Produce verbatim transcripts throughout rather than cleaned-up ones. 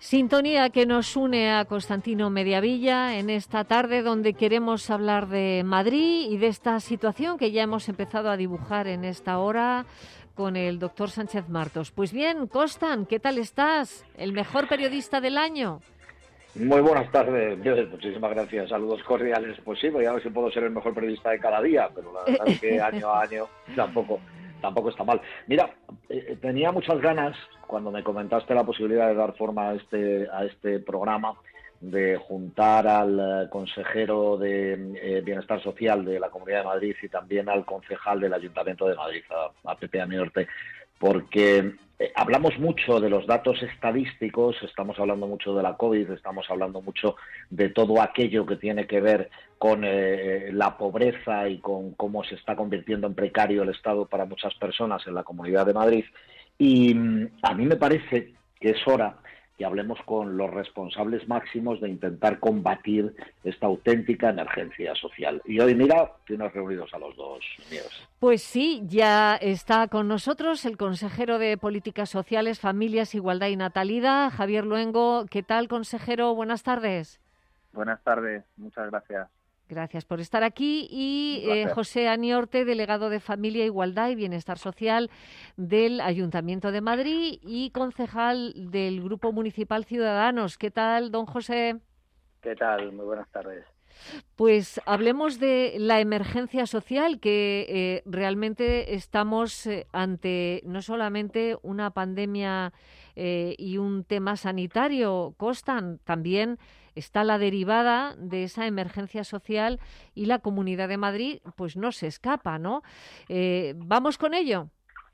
Sintonía que nos une a Constantino Mediavilla en esta tarde donde queremos hablar de Madrid y de esta situación que ya hemos empezado a dibujar en esta hora con el doctor Sánchez Martos. Pues bien, Constan, ¿qué tal estás? ¿El mejor periodista del año? Muy buenas tardes, muchísimas gracias, saludos cordiales. Pues sí, voy a ver si puedo ser el mejor periodista de cada día, pero la verdad es que año a año tampoco, tampoco está mal. Mira, eh, tenía muchas ganas, cuando me comentaste la posibilidad de dar forma a este, a este programa, de juntar al eh, consejero de eh, Bienestar Social de la Comunidad de Madrid y también al concejal del Ayuntamiento de Madrid, a, a Pepe Amiorte, porque eh, hablamos mucho de los datos estadísticos, estamos hablando mucho de la COVID, estamos hablando mucho de todo aquello que tiene que ver con eh, la pobreza y con cómo se está convirtiendo en precario el Estado para muchas personas en la Comunidad de Madrid. Y mm, a mí me parece que es hora que hablemos con los responsables máximos de intentar combatir esta auténtica emergencia social. Y hoy, mira, tienes reunidos a los dos, Nieves. Pues sí, ya está con nosotros el consejero de Políticas Sociales, Familias, Igualdad y Natalidad, Javier Luengo. ¿Qué tal, consejero? Buenas tardes. Buenas tardes, muchas gracias. Gracias por estar aquí. Y eh, José Aniorte, delegado de Familia, Igualdad y Bienestar Social del Ayuntamiento de Madrid y concejal del Grupo Municipal Ciudadanos. ¿Qué tal, don José? ¿Qué tal? Muy buenas tardes. Pues hablemos de la emergencia social, que eh, realmente estamos eh, ante no solamente una pandemia eh, y un tema sanitario, Constan, también está la derivada de esa emergencia social y la Comunidad de Madrid pues no se escapa, ¿no? Eh, ¿Vamos con ello?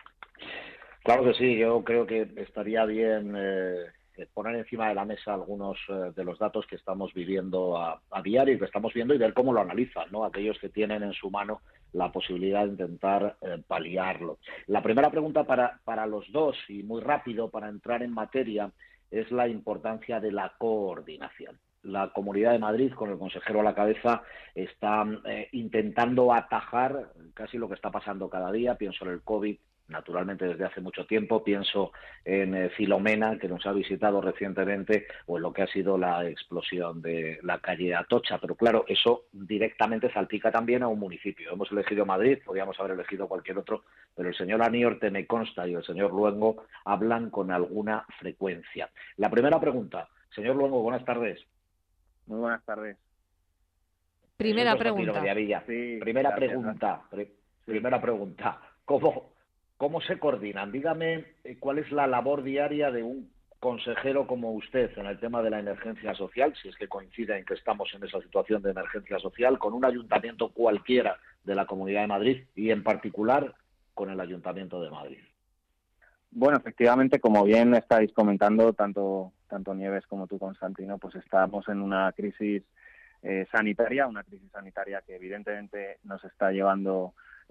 Claro que sí, yo creo que estaría bien eh, poner encima de la mesa algunos eh, de los datos que estamos viviendo a, a diario y que estamos viendo y ver cómo lo analizan, ¿no? Aquellos que tienen en su mano la posibilidad de intentar eh, paliarlo. La primera pregunta para, para los dos, y muy rápido para entrar en materia, es la importancia de la coordinación. La Comunidad de Madrid, con el consejero a la cabeza, está eh, intentando atajar casi lo que está pasando cada día. Pienso en el COVID, naturalmente desde hace mucho tiempo, pienso en eh, Filomena, que nos ha visitado recientemente, o en lo que ha sido la explosión de la calle Atocha. Pero claro, eso directamente salpica también a un municipio. Hemos elegido Madrid, podríamos haber elegido cualquier otro, pero el señor Aniorte, me consta, y el señor Luengo hablan con alguna frecuencia. La primera pregunta, señor Luengo, buenas tardes. Muy buenas tardes. Primera pregunta. Sí, primera gracias, pregunta. Pr- sí. Primera pregunta. ¿Cómo, ¿Cómo se coordinan? Dígame eh, cuál es la labor diaria de un consejero como usted en el tema de la emergencia social, si es que coincide en que estamos en esa situación de emergencia social, con un ayuntamiento cualquiera de la Comunidad de Madrid y en particular con el Ayuntamiento de Madrid. Bueno, efectivamente, como bien estáis comentando, tanto tanto Nieves como tú, Constantino, pues estamos en una crisis eh, sanitaria, una crisis sanitaria que evidentemente nos está llevando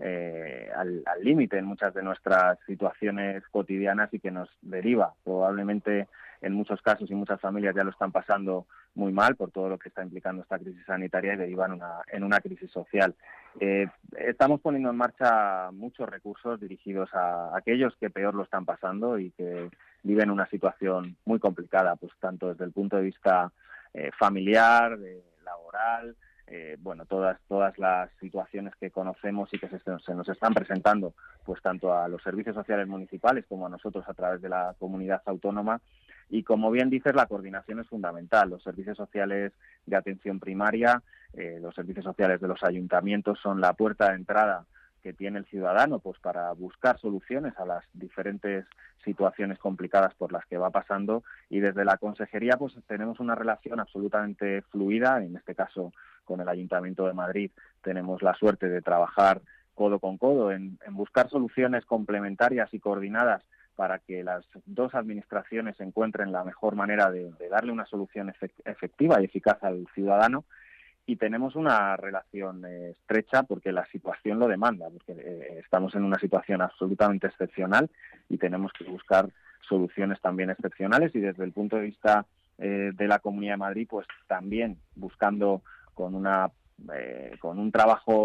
eh, al límite en muchas de nuestras situaciones cotidianas y que nos deriva. Probablemente en muchos casos y muchas familias ya lo están pasando muy mal por todo lo que está implicando esta crisis sanitaria y deriva en una, en una crisis social. Eh, estamos poniendo en marcha muchos recursos dirigidos a aquellos que peor lo están pasando y que viven una situación muy complicada, pues tanto desde el punto de vista eh, familiar, de, laboral, eh, bueno, todas todas las situaciones que conocemos y que se, se nos están presentando, pues tanto a los servicios sociales municipales como a nosotros a través de la comunidad autónoma. Y como bien dices, la coordinación es fundamental. Los servicios sociales de atención primaria, eh, los servicios sociales de los ayuntamientos son la puerta de entrada que tiene el ciudadano pues para buscar soluciones a las diferentes situaciones complicadas por las que va pasando, y desde la consejería pues tenemos una relación absolutamente fluida. En este caso con el Ayuntamiento de Madrid tenemos la suerte de trabajar codo con codo en, en buscar soluciones complementarias y coordinadas para que las dos administraciones encuentren la mejor manera de, de darle una solución efectiva y eficaz al ciudadano. Y tenemos una relación eh, estrecha porque la situación lo demanda, porque eh, estamos en una situación absolutamente excepcional y tenemos que buscar soluciones también excepcionales, y desde el punto de vista eh, de la Comunidad de Madrid, pues también buscando con una eh, con un trabajo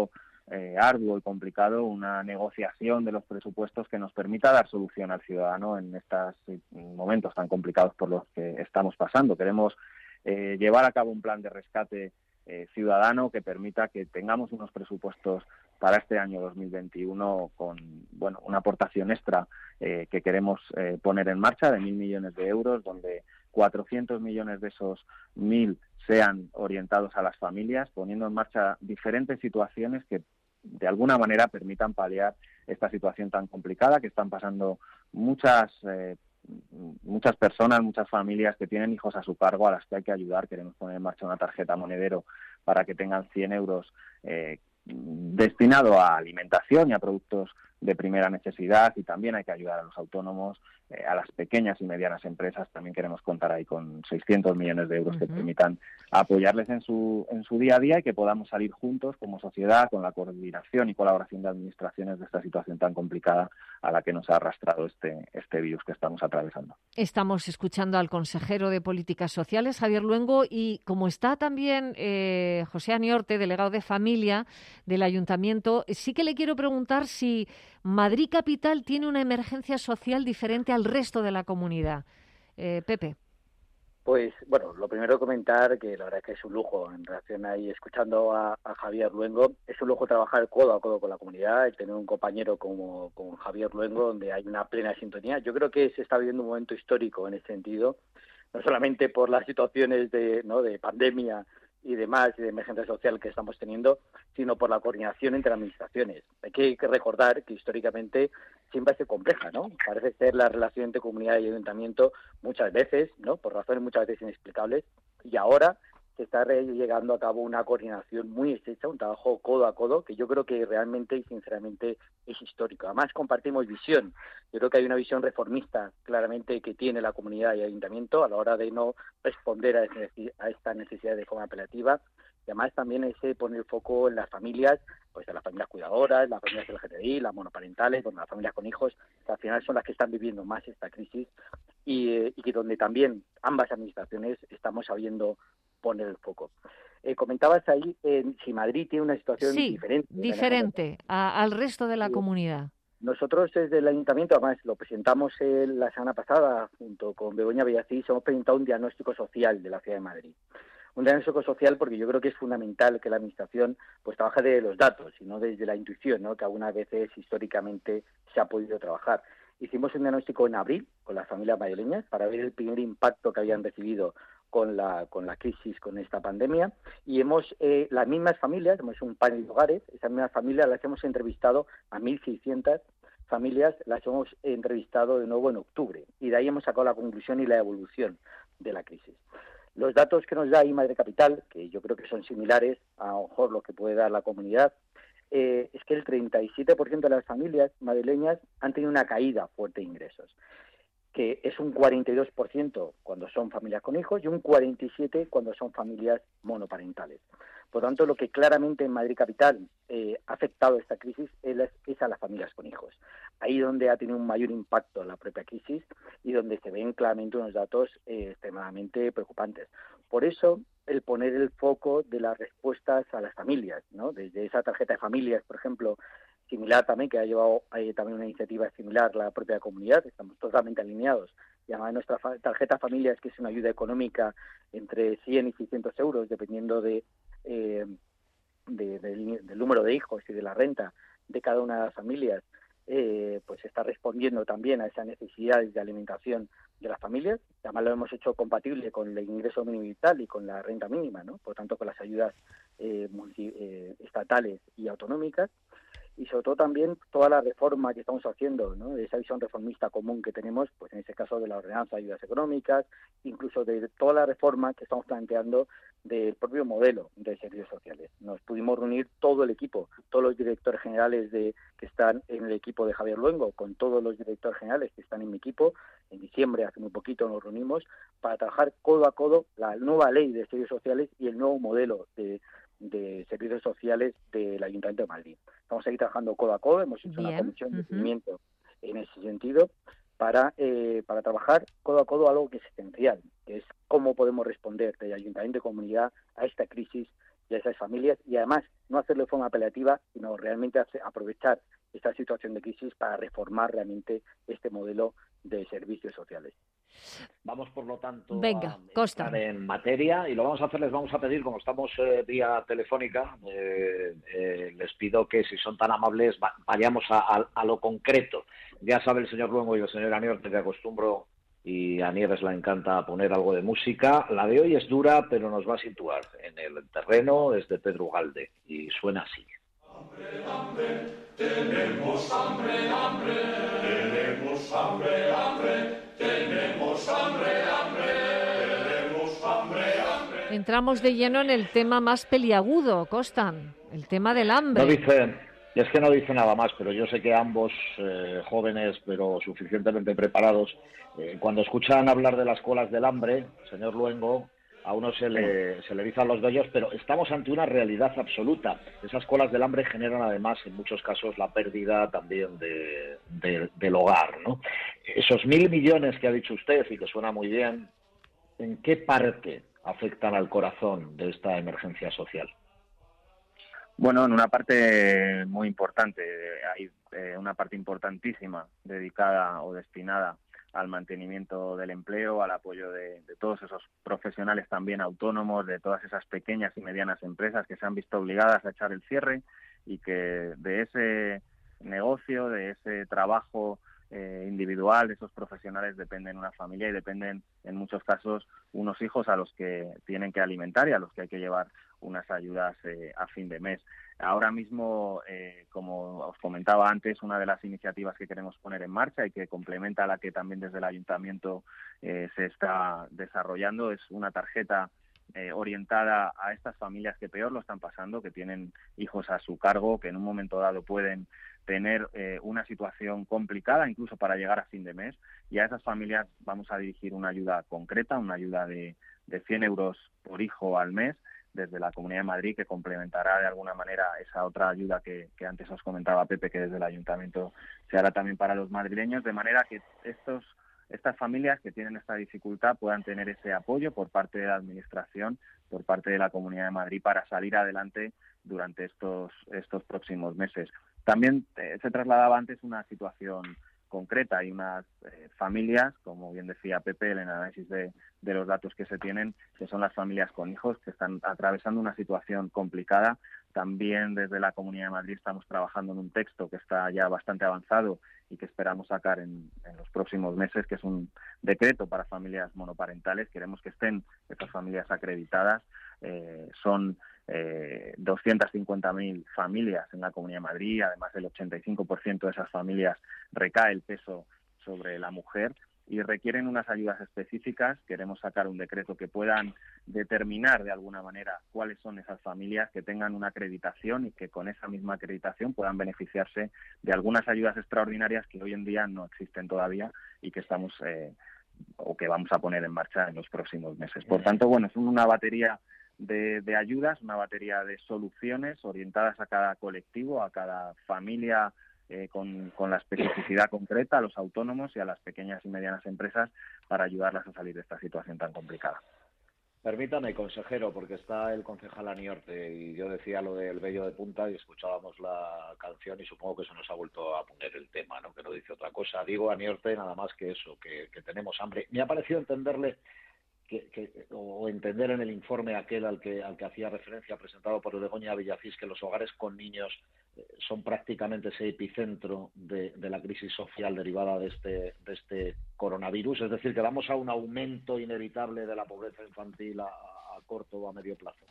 eh, arduo y complicado una negociación de los presupuestos que nos permita dar solución al ciudadano en estos momentos tan complicados por los que estamos pasando. Queremos eh, llevar a cabo un plan de rescate eh, ciudadano que permita que tengamos unos presupuestos para este año dos mil veintiuno con bueno una aportación extra eh, que queremos eh, poner en marcha de mil millones de euros, donde cuatrocientos millones de esos mil sean orientados a las familias, poniendo en marcha diferentes situaciones que de alguna manera permitan paliar esta situación tan complicada que están pasando muchas eh, muchas personas, muchas familias que tienen hijos a su cargo, a las que hay que ayudar. Queremos poner en marcha una tarjeta monedero para que tengan cien euros eh, destinado a alimentación y a productos de primera necesidad, y también hay que ayudar a los autónomos, eh, a las pequeñas y medianas empresas. También queremos contar ahí con seiscientos millones de euros uh-huh. que permitan apoyarles en su en su día a día y que podamos salir juntos como sociedad con la coordinación y colaboración de administraciones de esta situación tan complicada a la que nos ha arrastrado este este virus que estamos atravesando. Estamos escuchando al consejero de Políticas Sociales, Javier Luengo, y como está también eh, José Aniorte, delegado de Familia del Ayuntamiento, sí que le quiero preguntar si Madrid Capital tiene una emergencia social diferente al resto de la comunidad. Eh, Pepe. Pues, bueno, lo primero comentar que la verdad es que es un lujo, en relación ahí, escuchando a, a Javier Luengo, es un lujo trabajar codo a codo con la comunidad, y tener un compañero como, como Javier Luengo, donde hay una plena sintonía. Yo creo que se está viviendo un momento histórico en ese sentido, no solamente por las situaciones de, ¿no?, de pandemia y demás, y de emergencia social que estamos teniendo, sino por la coordinación entre administraciones. Hay que, hay que recordar que históricamente siempre ha sido compleja, ¿no? Parece ser la relación entre comunidad y ayuntamiento muchas veces, ¿no?, por razones muchas veces inexplicables, y ahora se está llegando a cabo una coordinación muy estrecha, un trabajo codo a codo, que yo creo que realmente y sinceramente es histórico. Además, compartimos visión. Yo creo que hay una visión reformista, claramente, que tiene la comunidad y el ayuntamiento a la hora de no responder a, ese, a esta necesidad de forma apelativa. Y además también ese poner el foco en las familias, pues en las familias cuidadoras, las familias L G T B I, las monoparentales, bueno, las familias con hijos, que al final son las que están viviendo más esta crisis, y, eh, y que donde también ambas administraciones estamos sabiendo poner el foco. Eh, comentabas ahí eh, si Madrid tiene una situación sí, diferente. diferente a, al resto de la sí. comunidad. Nosotros desde el Ayuntamiento, además lo presentamos el, la semana pasada junto con Begoña Villacís, hemos presentado un diagnóstico social de la ciudad de Madrid. Un diagnóstico social porque yo creo que es fundamental que la Administración pues trabaje de los datos y no desde la intuición, ¿no?, que algunas veces históricamente se ha podido trabajar. Hicimos un diagnóstico en abril con las familias madrileñas para ver el primer impacto que habían recibido con la con la crisis, con esta pandemia, y hemos eh, las mismas familias, hemos un panel de hogares, esas mismas familias las hemos entrevistado a mil seiscientas familias, las hemos entrevistado de nuevo en octubre, y de ahí hemos sacado la conclusión y la evolución de la crisis. Los datos que nos da ahí Madrid Capital, que yo creo que son similares a lo mejor lo que puede dar la comunidad, eh, es que el treinta y siete por ciento de las familias madrileñas han tenido una caída fuerte de ingresos, que es un cuarenta y dos por ciento cuando son familias con hijos y un cuarenta y siete por ciento cuando son familias monoparentales. Por tanto, lo que claramente en Madrid Capital eh, ha afectado esta crisis es, es a las familias con hijos. Ahí donde ha tenido un mayor impacto la propia crisis y donde se ven claramente unos datos eh, extremadamente preocupantes. Por eso, el poner el foco de las respuestas a las familias, ¿no? Desde esa tarjeta de familias, por ejemplo, similar también, que ha llevado eh, también una iniciativa similar la propia comunidad, estamos totalmente alineados. Y además nuestra fa- tarjeta familias, que es una ayuda económica entre cien y seiscientos euros, dependiendo de, eh, de, de, del número de hijos y de la renta de cada una de las familias, eh, pues está respondiendo también a esas necesidades de alimentación de las familias. Además lo hemos hecho compatible con el ingreso mínimo vital y con la renta mínima, ¿no? Por tanto, con las ayudas eh, multi, eh, estatales y autonómicas. Y sobre todo también toda la reforma que estamos haciendo, ¿no?, de esa visión reformista común que tenemos, pues en ese caso de la ordenanza de ayudas económicas, incluso de toda la reforma que estamos planteando del propio modelo de servicios sociales. Nos pudimos reunir todo el equipo, todos los directores generales de que están en el equipo de Javier Luengo, con todos los directores generales que están en mi equipo. En diciembre, hace muy poquito, nos reunimos para trabajar codo a codo la nueva ley de servicios sociales y el nuevo modelo de de servicios sociales del Ayuntamiento de Madrid. Estamos ahí trabajando codo a codo, hemos hecho Bien. una comisión de seguimiento uh-huh. en ese sentido para eh, para trabajar codo a codo algo que es esencial, que es cómo podemos responder desde Ayuntamiento y comunidad a esta crisis y a esas familias, y además no hacerlo de forma apelativa, sino realmente hacer, aprovechar esta situación de crisis para reformar realmente este modelo de servicios sociales. Vamos, por lo tanto, Venga, a Costa. entrar en materia y lo vamos a hacer, les vamos a pedir, como estamos eh, vía telefónica, eh, eh, les pido que, si son tan amables, va, vayamos a, a, a lo concreto. Ya sabe el señor Luengo y el señor Aniorte que acostumbro, y a Nieves le encanta poner algo de música. La de hoy es dura, pero nos va a situar en el terreno, es de Pedro Ugalde y suena así. Hambre, hambre, tenemos hambre, hambre, tenemos hambre, hambre, tenemos hambre, hambre, tenemos hambre, hambre. Entramos de lleno en el tema más peliagudo, Costa, el tema del hambre. No dice, es que no dice nada más, pero yo sé que ambos, eh, jóvenes pero suficientemente preparados, eh, cuando escuchan hablar de las colas del hambre, señor Luengo, a uno se le, se le erizan los vellos, pero estamos ante una realidad absoluta. Esas colas del hambre generan además en muchos casos la pérdida también de, de, del hogar, ¿no? Esos mil millones que ha dicho usted y que suena muy bien, ¿en qué parte afectan al corazón de esta emergencia social? Bueno, en una parte muy importante, hay eh, una parte importantísima dedicada o destinada al mantenimiento del empleo, al apoyo de, de todos esos profesionales también autónomos, de todas esas pequeñas y medianas empresas que se han visto obligadas a echar el cierre y que de ese negocio, de ese trabajo eh, individual, de esos profesionales dependen una familia y dependen en muchos casos unos hijos a los que tienen que alimentar y a los que hay que llevar unas ayudas eh, a fin de mes. Ahora mismo, eh, como os comentaba antes, una de las iniciativas que queremos poner en marcha y que complementa a la que también desde el Ayuntamiento eh, se está desarrollando es una tarjeta eh, orientada a estas familias que peor lo están pasando, que tienen hijos a su cargo, que en un momento dado pueden tener eh, una situación complicada incluso para llegar a fin de mes, y a esas familias vamos a dirigir una ayuda concreta, una ayuda de, de cien euros por hijo al mes, desde la Comunidad de Madrid, que complementará de alguna manera esa otra ayuda que, que antes os comentaba Pepe, que desde el Ayuntamiento se hará también para los madrileños, de manera que estos estas familias que tienen esta dificultad puedan tener ese apoyo por parte de la Administración, por parte de la Comunidad de Madrid, para salir adelante durante estos estos próximos meses. También eh, se trasladaba antes una situación concreta. Hay unas eh, familias, como bien decía Pepe, en el análisis de, de los datos que se tienen, que son las familias con hijos, que están atravesando una situación complicada. También desde la Comunidad de Madrid estamos trabajando en un texto que está ya bastante avanzado y que esperamos sacar en, en los próximos meses, que es un decreto para familias monoparentales. Queremos que estén estas familias acreditadas. Eh, son eh, doscientas cincuenta mil familias en la Comunidad de Madrid. Además, el ochenta y cinco por ciento de esas familias recae el peso sobre la mujer y requieren unas ayudas específicas. Queremos sacar un decreto que puedan determinar de alguna manera cuáles son esas familias, que tengan una acreditación y que con esa misma acreditación puedan beneficiarse de algunas ayudas extraordinarias que hoy en día no existen todavía y que estamos eh, o que vamos a poner en marcha en los próximos meses. Por tanto, bueno, es una batería de, de ayudas, una batería de soluciones orientadas a cada colectivo, a cada familia, Eh, con, con la especificidad concreta, a los autónomos y a las pequeñas y medianas empresas, para ayudarlas a salir de esta situación tan complicada. Permítame, consejero, porque está el concejal Aniorte y yo decía lo del vello de punta y escuchábamos la canción y supongo que eso nos ha vuelto a poner el tema, ¿no? Que no dice otra cosa. Digo, Aniorte, nada más que eso, que, que tenemos hambre. Me ha parecido entenderle Que, que, o entender en el informe aquel al que al que hacía referencia, presentado por Begoña Villacís, que los hogares con niños eh, son prácticamente ese epicentro de, de la crisis social derivada de este de este coronavirus, es decir, que vamos a un aumento inevitable de la pobreza infantil a, a corto o a medio plazo.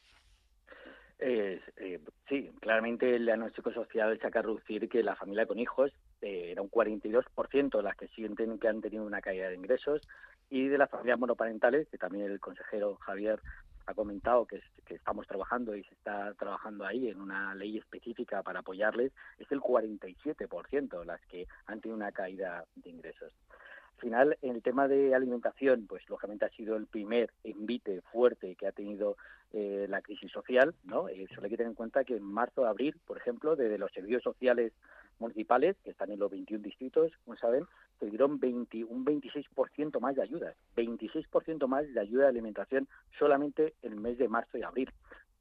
Eh, eh, sí, claramente el diagnóstico social saca a reducir que la familia con hijos eh, era un cuarenta y dos por ciento las que sienten que han tenido una caída de ingresos, y de las familias monoparentales, que también el consejero Javier ha comentado que, es, que estamos trabajando y se está trabajando ahí en una ley específica para apoyarles, es el cuarenta y siete por ciento las que han tenido una caída de ingresos. Al final, en el tema de alimentación, pues lógicamente ha sido el primer envite fuerte que ha tenido eh, la crisis social, ¿no? Eh, solo hay que tener en cuenta que en marzo, abril, por ejemplo, desde los servicios sociales municipales, que están en los veintiún distritos, como saben, se dieron veinte, un veintiséis por ciento más de ayudas, veintiséis por ciento más de ayuda de alimentación solamente en el mes de marzo y abril.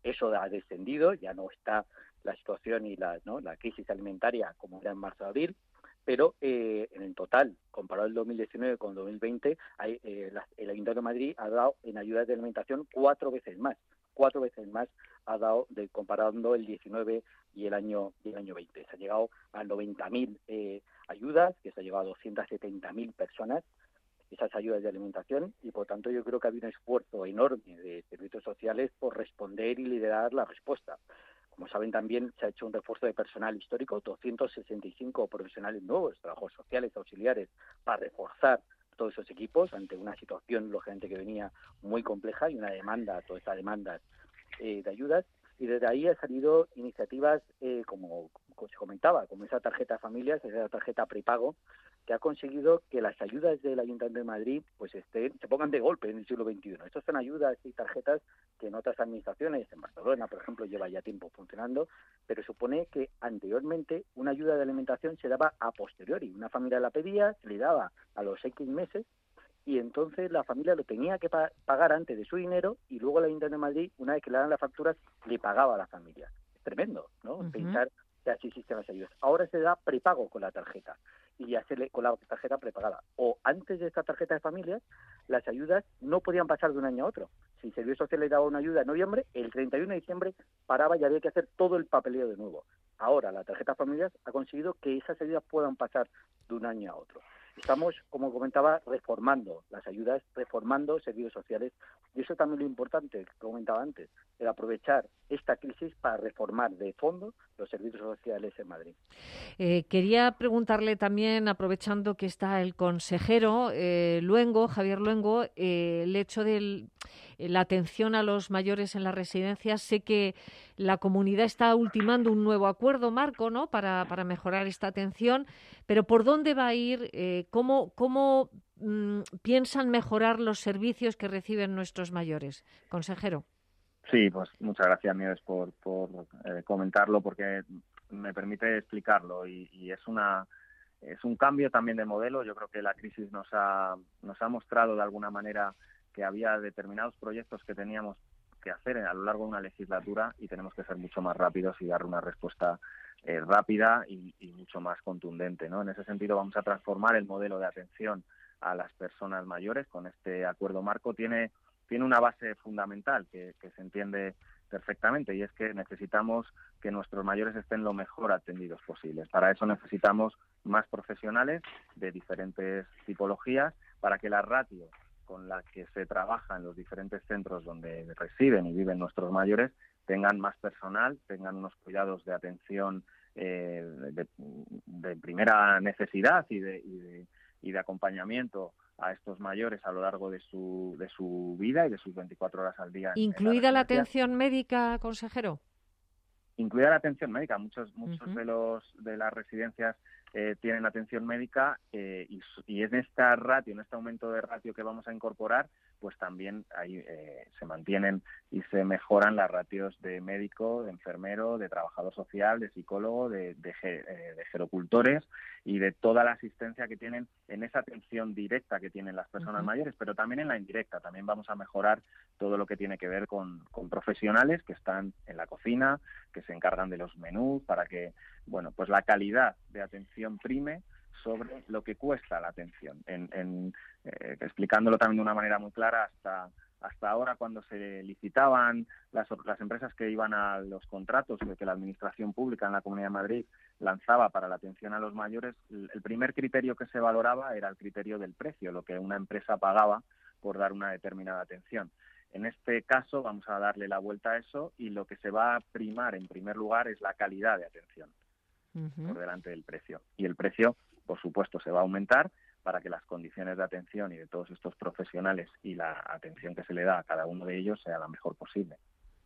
Eso ha descendido, ya no está la situación y la, ¿no? la crisis alimentaria como era en marzo-abril, pero eh, en el total, comparado el dos mil diecinueve con dos mil veinte, hay, eh, la, el Ayuntamiento de Madrid ha dado en ayudas de alimentación cuatro veces más, cuatro veces más ha dado de, comparando el diecinueve y el año y el año veinte. Se ha llegado a noventa mil eh, ayudas, que se ha llegado a doscientas setenta mil personas, esas ayudas de alimentación, y por tanto yo creo que ha habido un esfuerzo enorme de servicios sociales por responder y liderar la respuesta. Como saben, también se ha hecho un refuerzo de personal histórico, doscientos sesenta y cinco profesionales nuevos, trabajos sociales, auxiliares, para reforzar todos esos equipos ante una situación, lógicamente, que venía muy compleja y una demanda, toda esta demanda eh, de ayudas. Y desde ahí han salido iniciativas, eh, como, como se comentaba, como esa tarjeta familias, esa tarjeta prepago, que ha conseguido que las ayudas del Ayuntamiento de Madrid pues estén, se pongan de golpe en el siglo veintiuno. Estas son ayudas y tarjetas que en otras administraciones, en Barcelona, por ejemplo, lleva ya tiempo funcionando, pero supone que anteriormente una ayuda de alimentación se daba a posteriori. Una familia la pedía, se le daba a los X meses, y entonces la familia lo tenía que pa- pagar antes de su dinero, y luego el Ayuntamiento de Madrid, una vez que le dan las facturas, le pagaba a la familia. Es tremendo, ¿no? Uh-huh. Pensar que así existen las ayudas. Ahora se da prepago con la tarjeta, y ya se le, con la tarjeta prepagada. O antes de esta tarjeta de familias, las ayudas no podían pasar de un año a otro. Si el Servicio Social le daba una ayuda en noviembre, el treinta y uno de diciembre paraba y había que hacer todo el papeleo de nuevo. Ahora la tarjeta familias ha conseguido que esas ayudas puedan pasar de un año a otro. Estamos, como comentaba, reformando las ayudas, reformando servicios sociales, y eso también es lo importante, que comentaba antes, el aprovechar esta crisis para reformar de fondo los servicios sociales en Madrid. Eh, quería preguntarle también, aprovechando que está el consejero eh, Luengo, Javier Luengo, eh, el hecho de la atención a los mayores en las residencias. Sé que la comunidad está ultimando un nuevo acuerdo marco, ¿no?, para, para mejorar esta atención, pero ¿por dónde va a ir? Eh, ¿Cómo, cómo mmm, piensan mejorar los servicios que reciben nuestros mayores? Consejero. Sí, pues muchas gracias, Nieves, por, por eh, comentarlo, porque me permite explicarlo, y, y es una es un cambio también de modelo. Yo creo que la crisis nos ha nos ha mostrado de alguna manera que había determinados proyectos que teníamos que hacer a lo largo de una legislatura, y tenemos que ser mucho más rápidos y dar una respuesta eh, rápida y, y mucho más contundente, ¿no? En ese sentido, vamos a transformar el modelo de atención a las personas mayores con este acuerdo marco. Tiene tiene una base fundamental que, que se entiende perfectamente, y es que necesitamos que nuestros mayores estén lo mejor atendidos posibles. Para eso necesitamos más profesionales de diferentes tipologías, para que la ratio con la que se trabaja en los diferentes centros donde residen y viven nuestros mayores tengan más personal, tengan unos cuidados de atención eh, de, de primera necesidad y de, y de, y de acompañamiento a estos mayores a lo largo de su de su vida y de sus veinticuatro horas al día. ¿Incluida la, la atención médica, consejero? Incluida la atención médica. Muchos muchos uh-huh. de los de las residencias eh, tienen atención médica, eh, y, y en esta ratio, en este aumento de ratio que vamos a incorporar, pues también ahí eh, se mantienen y se mejoran las ratios de médico, de enfermero, de trabajador social, de psicólogo, de, de, de, de gerocultores, y de toda la asistencia que tienen en esa atención directa que tienen las personas uh-huh. mayores, pero también en la indirecta. También vamos a mejorar todo lo que tiene que ver con, con profesionales que están en la cocina, que se encargan de los menús, para que, bueno, pues la calidad de atención prime sobre lo que cuesta la atención. En, en, eh, explicándolo también de una manera muy clara, hasta hasta ahora, cuando se licitaban las, las empresas que iban a los contratos que la Administración Pública en la Comunidad de Madrid lanzaba para la atención a los mayores, el primer criterio que se valoraba era el criterio del precio, lo que una empresa pagaba por dar una determinada atención. En este caso vamos a darle la vuelta a eso, y lo que se va a primar en primer lugar es la calidad de atención uh-huh. por delante del precio. Y el precio, por supuesto, se va a aumentar para que las condiciones de atención y de todos estos profesionales y la atención que se le da a cada uno de ellos sea la mejor posible.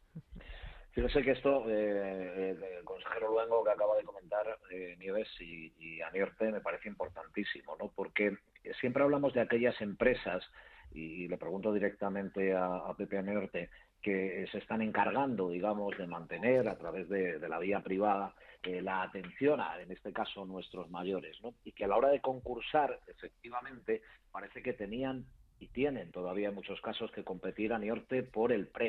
Fíjese que esto, eh, el consejero Luengo, que acaba de comentar, eh, Nieves y, y Aniorte, me parece importantísimo, ¿no? Porque siempre hablamos de aquellas empresas, y le pregunto directamente a, a Pepe Aniorte, que se están encargando, digamos, de mantener a través de, de la vía privada eh, la atención a, en este caso, nuestros mayores, ¿no? Y que a la hora de concursar, efectivamente, parece que tenían y tienen todavía en muchos casos que competir, Aniorte, por el precio, ¿no?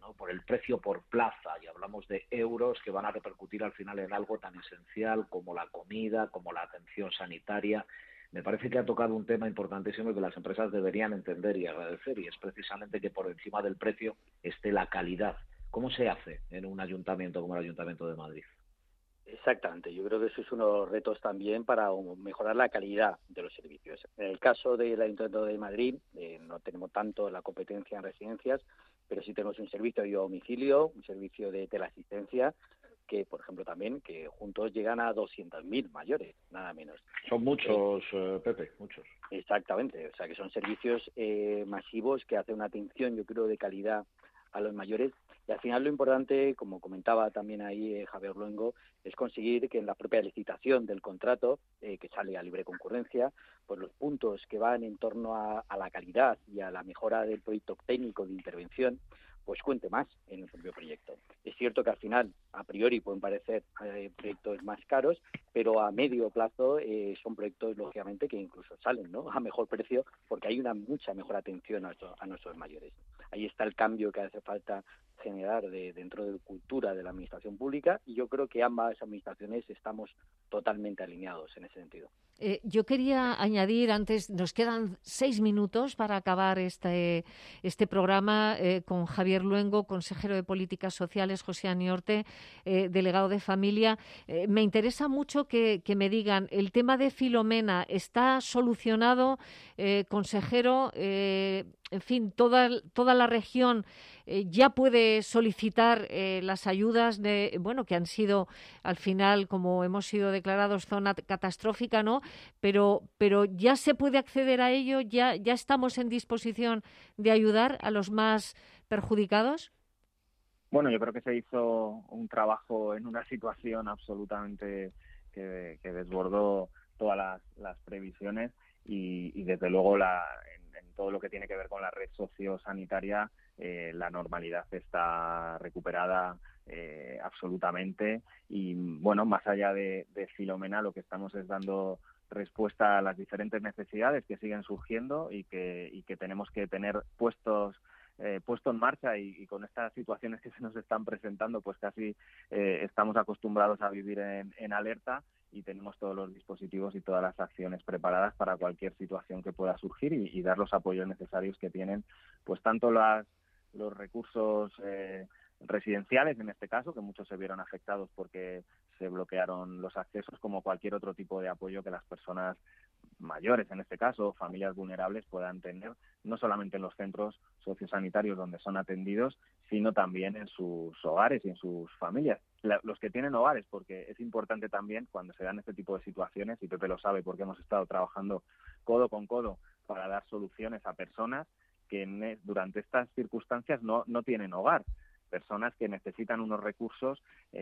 ¿no? Por el precio por plaza, y hablamos de euros que van a repercutir al final en algo tan esencial como la comida, como la atención sanitaria. Me parece que ha tocado un tema importantísimo que las empresas deberían entender y agradecer, y es precisamente que por encima del precio esté la calidad. ¿Cómo se hace en un ayuntamiento como el Ayuntamiento de Madrid? Exactamente, yo creo que eso es uno de los retos también para mejorar la calidad de los servicios. En el caso del Ayuntamiento de Madrid, eh, no tenemos tanto la competencia en residencias, pero sí tenemos un servicio de domicilio, un servicio de teleasistencia, que, por ejemplo, también, que juntos llegan a doscientos mil mayores, nada menos. Son muchos, eh, Pepe, muchos. Exactamente, o sea que son servicios eh, masivos que hacen una atención, yo creo, de calidad a los mayores. Y al final lo importante, como comentaba también ahí eh, Javier Luengo, es conseguir que en la propia licitación del contrato, eh, que sale a libre concurrencia, pues los puntos que van en torno a, a la calidad y a la mejora del proyecto técnico de intervención, pues cuente más en el propio proyecto. Es cierto que al final, a priori, pueden parecer eh, proyectos más caros, pero a medio plazo eh, son proyectos, lógicamente, que incluso salen, ¿no?, a mejor precio, porque hay una mucha mejor atención a, nuestro, a nuestros mayores. Ahí está el cambio que hace falta generar de, dentro de la cultura de la administración pública, y yo creo que ambas administraciones estamos totalmente alineados en ese sentido. Eh, yo quería añadir, antes, nos quedan seis minutos para acabar este, este programa eh, con Javier Luengo, consejero de Políticas Sociales, José Aniorte, eh, delegado de Familia. Eh, me interesa mucho que, que me digan, ¿el tema de Filomena está solucionado, eh, consejero? Eh, en fin, toda, toda la región eh, ya puede solicitar eh, las ayudas de, bueno, que han sido al final, como hemos sido declarados, zona catastrófica, ¿no? Pero, pero ya se puede acceder a ello, ya, ya estamos en disposición de ayudar a los más perjudicados. Bueno, yo creo que se hizo un trabajo en una situación absolutamente que, que desbordó todas las, las previsiones y, y desde luego la, en, en todo lo que tiene que ver con la red sociosanitaria, eh, la normalidad está recuperada eh, absolutamente y bueno, más allá de, de Filomena, lo que estamos es dando respuesta a las diferentes necesidades que siguen surgiendo y que, y que tenemos que tener puestos Eh, puesto en marcha y, y con estas situaciones que se nos están presentando, pues casi eh, estamos acostumbrados a vivir en, en alerta y tenemos todos los dispositivos y todas las acciones preparadas para cualquier situación que pueda surgir y, y dar los apoyos necesarios que tienen, pues tanto las, los recursos eh, residenciales, en este caso, que muchos se vieron afectados porque se bloquearon los accesos, como cualquier otro tipo de apoyo que las personas mayores, en este caso, familias vulnerables, puedan tener, no solamente en los centros sociosanitarios donde son atendidos, sino también en sus hogares y en sus familias. La, los que tienen hogares, porque es importante también cuando se dan este tipo de situaciones, y Pepe lo sabe porque hemos estado trabajando codo con codo para dar soluciones a personas que en, durante estas circunstancias no, no tienen hogar. Personas que necesitan unos recursos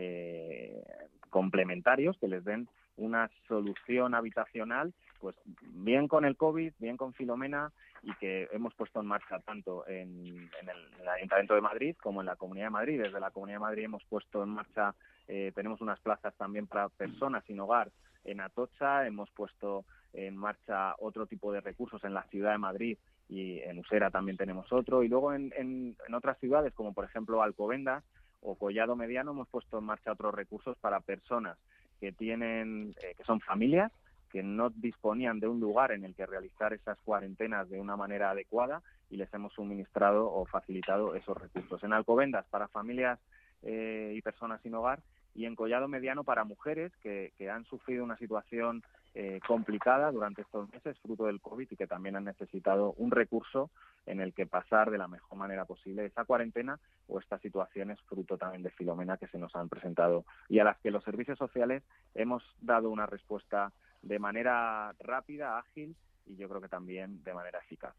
eh, complementarios que les den una solución habitacional, pues bien con el COVID, bien con Filomena, y que hemos puesto en marcha tanto en, en, el, en el Ayuntamiento de Madrid como en la Comunidad de Madrid. Desde la Comunidad de Madrid hemos puesto en marcha, eh, tenemos unas plazas también para personas sin hogar en Atocha, hemos puesto en marcha otro tipo de recursos en la Ciudad de Madrid y en Usera también tenemos otro, y luego en, en, en otras ciudades como por ejemplo Alcobendas o Collado Mediano hemos puesto en marcha otros recursos para personas que tienen, eh, que son familias que no disponían de un lugar en el que realizar esas cuarentenas de una manera adecuada y les hemos suministrado o facilitado esos recursos. En Alcobendas para familias eh, y personas sin hogar, y en Collado Mediano para mujeres que, que han sufrido una situación eh, complicada durante estos meses, fruto del COVID, y que también han necesitado un recurso en el que pasar de la mejor manera posible esa cuarentena o estas situaciones, fruto también de Filomena, que se nos han presentado y a las que los servicios sociales hemos dado una respuesta de manera rápida, ágil y yo creo que también de manera eficaz.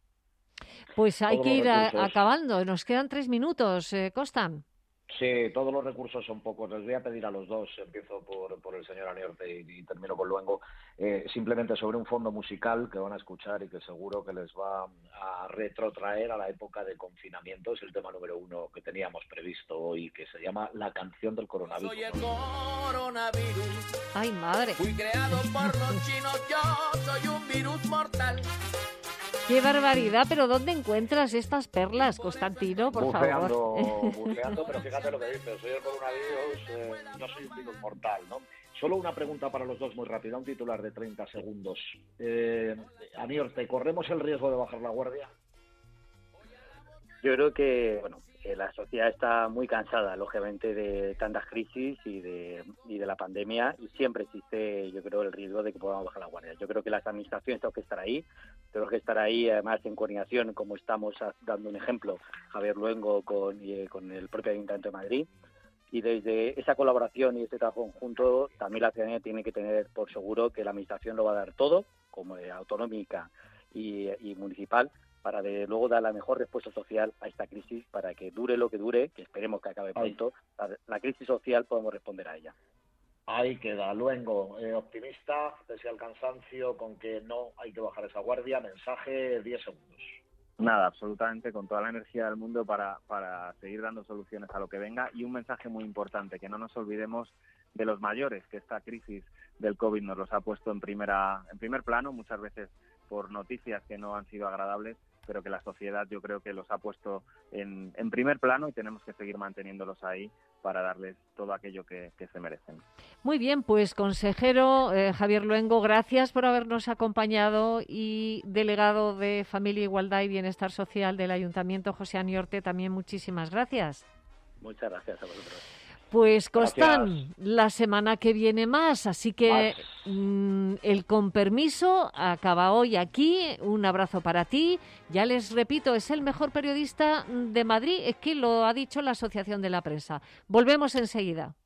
Pues hay que ir a, acabando. Nos quedan tres minutos, eh, Costa. Sí, todos los recursos son pocos. Les voy a pedir a los dos, empiezo por, por el señor Aniorte y, y termino con Luengo, eh, simplemente sobre un fondo musical que van a escuchar y que seguro que les va a retrotraer a la época de confinamiento. Es el tema número uno que teníamos previsto hoy, que se llama La canción del coronavirus. Soy el coronavirus. ¡Ay, madre! Fui creado por los chinos, yo soy un virus mortal. ¡Qué barbaridad! ¿Pero dónde encuentras estas perlas, Constantino, por buceando, favor? Buceando, pero fíjate lo que dices, soy el coronavirus, eh, no soy un virus mortal, ¿no? Solo una pregunta para los dos muy rápida, un titular de treinta segundos. Eh, Anior, ¿te corremos el riesgo de bajar la guardia? Yo creo que, bueno, que la sociedad está muy cansada, lógicamente, de tantas crisis y de, y de la pandemia, y siempre existe, yo creo, el riesgo de que podamos bajar la guardia. Yo creo que las administraciones tenemos que estar ahí, tenemos que estar ahí, además, en coordinación, como estamos dando un ejemplo, Javier Luengo con, y, con el propio Ayuntamiento de Madrid, y desde esa colaboración y ese trabajo conjunto, también la ciudadanía tiene que tener por seguro que la administración lo va a dar todo, como de autonómica y, y municipal, para de luego dar la mejor respuesta social a esta crisis, para que dure lo que dure, que esperemos que acabe pronto, la, la crisis social podemos responder a ella. Ahí queda, Luengo, eh, optimista, pese al cansancio, con que no hay que bajar esa guardia, mensaje, diez segundos. Nada, absolutamente, con toda la energía del mundo para, para seguir dando soluciones a lo que venga, y un mensaje muy importante, que no nos olvidemos de los mayores, que esta crisis del COVID nos los ha puesto en primera en primer plano, muchas veces por noticias que no han sido agradables, pero que la sociedad yo creo que los ha puesto en, en primer plano, y tenemos que seguir manteniéndolos ahí para darles todo aquello que, que se merecen. Muy bien, pues consejero eh, Javier Luengo, gracias por habernos acompañado, y delegado de Familia, Igualdad y Bienestar Social del Ayuntamiento, José Aniorte, también muchísimas gracias. Muchas gracias a vosotros. Pues Constan, la semana que viene más, así que mmm, el con permiso acaba hoy aquí. Un abrazo para ti. Ya les repito, es el mejor periodista de Madrid, es que lo ha dicho la Asociación de la Prensa. Volvemos enseguida.